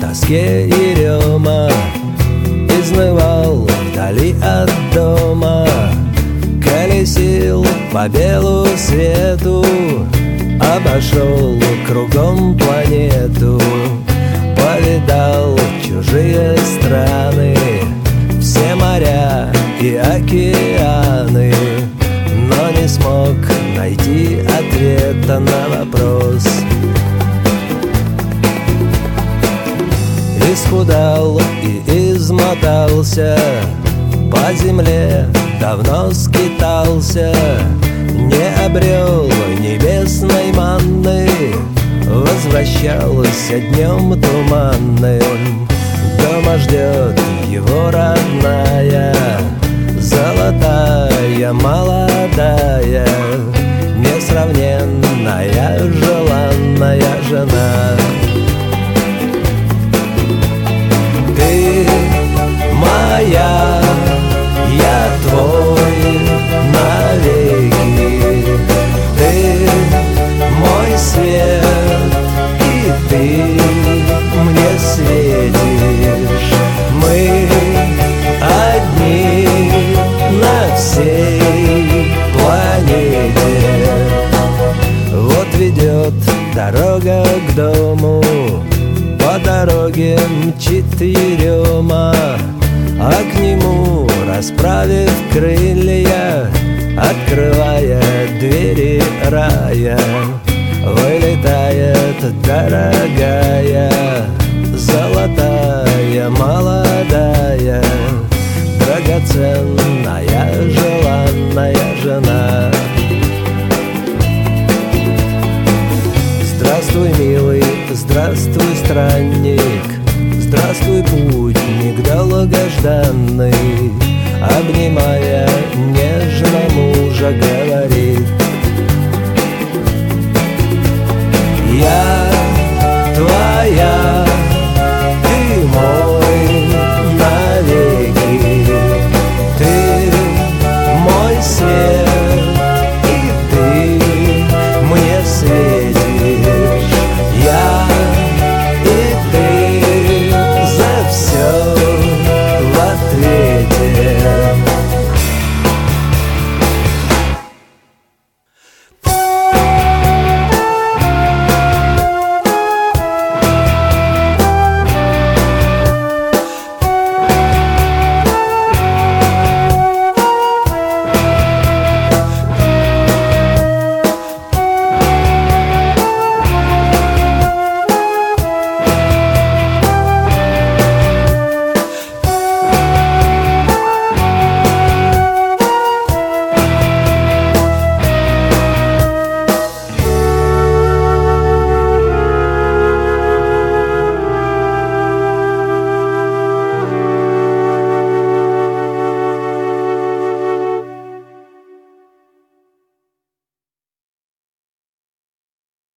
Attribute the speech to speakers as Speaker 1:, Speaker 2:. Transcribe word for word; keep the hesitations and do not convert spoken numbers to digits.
Speaker 1: тоске Ерема изнывал вдали от дома, колесил по белу свету, обошел кругом планету, повидал чужие страны, все моря и океаны, но не смог найти ответа на вопрос. Исхудал и измотался, по земле давно скитался, не обрел небесной манны, возвращался днем туманным. Дома ждет его родная, золотая, молодая, несравненная, желанная жена. Ты моя, я твой навеки, ты мой свет, и ты мне светишь. Мы одни на всей планете. Вот ведет дорога к дому, по дороге мчит Ерема, а к нему, расправив крылья, открывая двери рая, вылетает дорогая, золотая, молодая, драгоценная, желанная жена. Здравствуй, милый, здравствуй, странник, здравствуй, путник долгожданный, обнимая нежно мужа, говорит: я